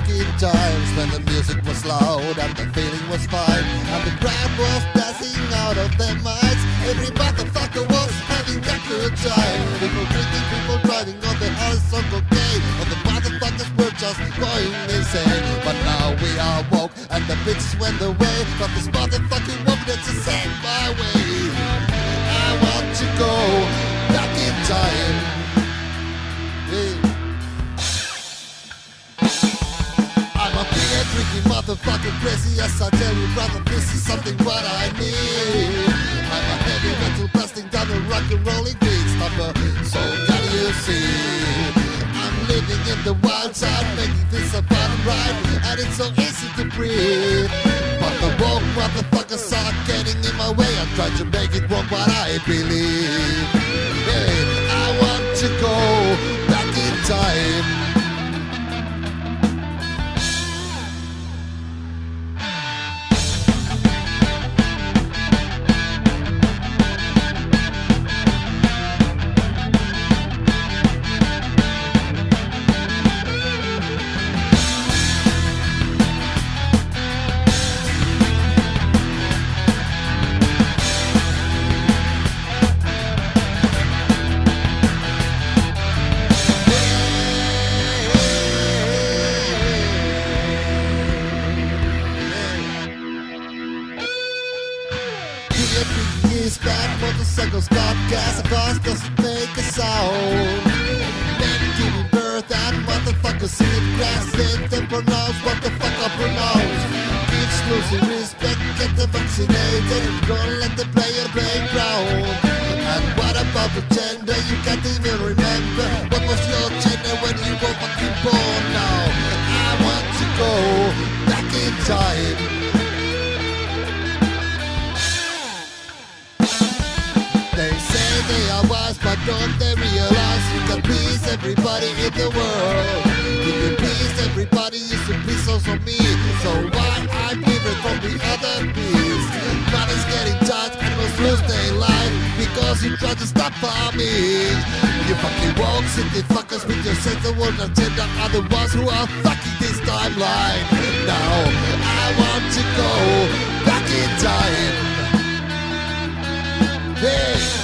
in times when the music was loud and the feeling was fine, and the crowd was dancing out of their minds. Every motherfucker was having a good time. People drinking, people driving on the horizontal cocaine. All the motherfuckers were just going insane. But now we are woke and the bitches went away. But this motherfucking woman that's a set my way. I want to go back in time. I'm a beer drinking motherfucking crazy. Yes, I tell you brother, this is something what I need. I'm a heavy metal blasting down the rock and rolling beat stopper. So can you see? I'm living in the wild side, making this a fun ride, and it's so easy to breathe. But the woke motherfuckers are getting in my way. I'm trying to make it work, but I believe. Hey, I want to go back in time. Bad motorcycles got gas, a cars doesn't make a sound. Men giving birth and motherfuckers eat grass. They don't pronounce what the fuck I pronounce. Kids losing respect, get them vaccinated. Don't let the player playground. And what about the gender? You can't even remember. What was your gender when you were fucking born now? I want to go back in time. They say they are wise, but don't they realize you can please everybody in the world? If you please everybody, you should please also me. So why I'm different from the other beasts? Money's getting tight, animals lose their life because you try to stop farming. You fucking woke city fuckers with your sense of world agenda are the ones who are fucking this timeline. Now I want to go back in time. Hey.